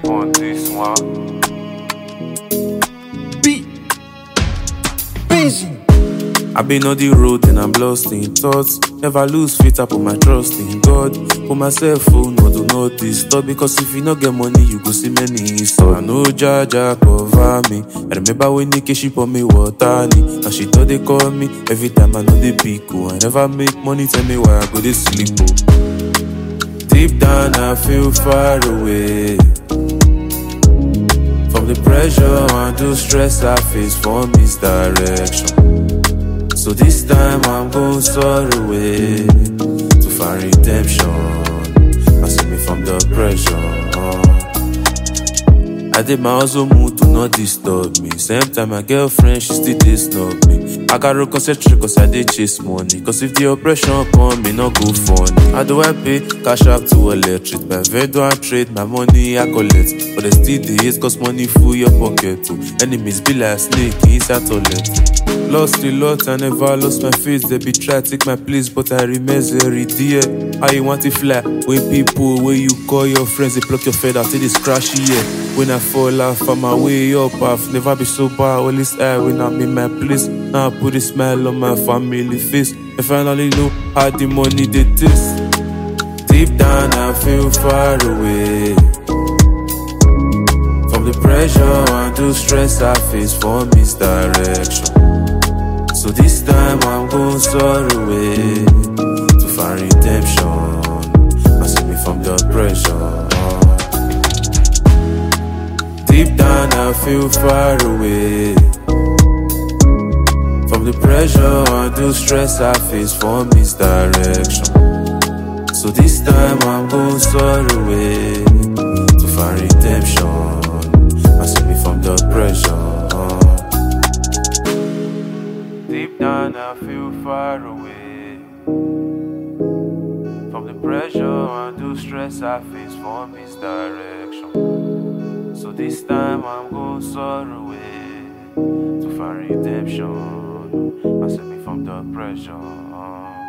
on this one. I've been on the road and I'm lost in thoughts. Never lose faith, I put my trust in God. Put myself no do not disturb. Because if you not get money, you go see many stores. I know Jaja cover me. I remember when she pour me water. Now she thought they call me. Every time I know they pick. I never make money, tell me why I go to sleep. Deep down I feel far away from the pressure and the stress I face for misdirection. So this time I'm going far away to find redemption. I save me from the pressure. I did my hustle move to not disturb me. Same time my girlfriend, she still disturb me. I gotta concentrate cause I did chase money. Cause if the oppression come, me not go funny. How do I pay? Cash up to electric. My vendor and trade, my money I collect. But they still the hate cause money full your pocket too. Enemies be like snake inside toilet. Lost a lot, I never lost my face. They be try to take my place, but I remain very dear. How you want to fly? When people, when you call your friends, they pluck your feather till it's crashy, yeah. When I fall off, I'm my way up. I've never been so bad, always high when I'm in my place. Now I put a smile on my family face. I finally know how the money they taste. Deep down, I feel far away from the pressure and the stress I face for misdirection. So this time I'm going far away to find redemption. I save me from the pressure. Deep down I feel far away from the pressure and the stress I face for misdirection. So this time I'm going far away to find redemption. I save me from the pressure. Deep down I feel far away from the pressure and the stress I face for misdirection. So this time I'm going far away to find redemption. I save me from the pressure.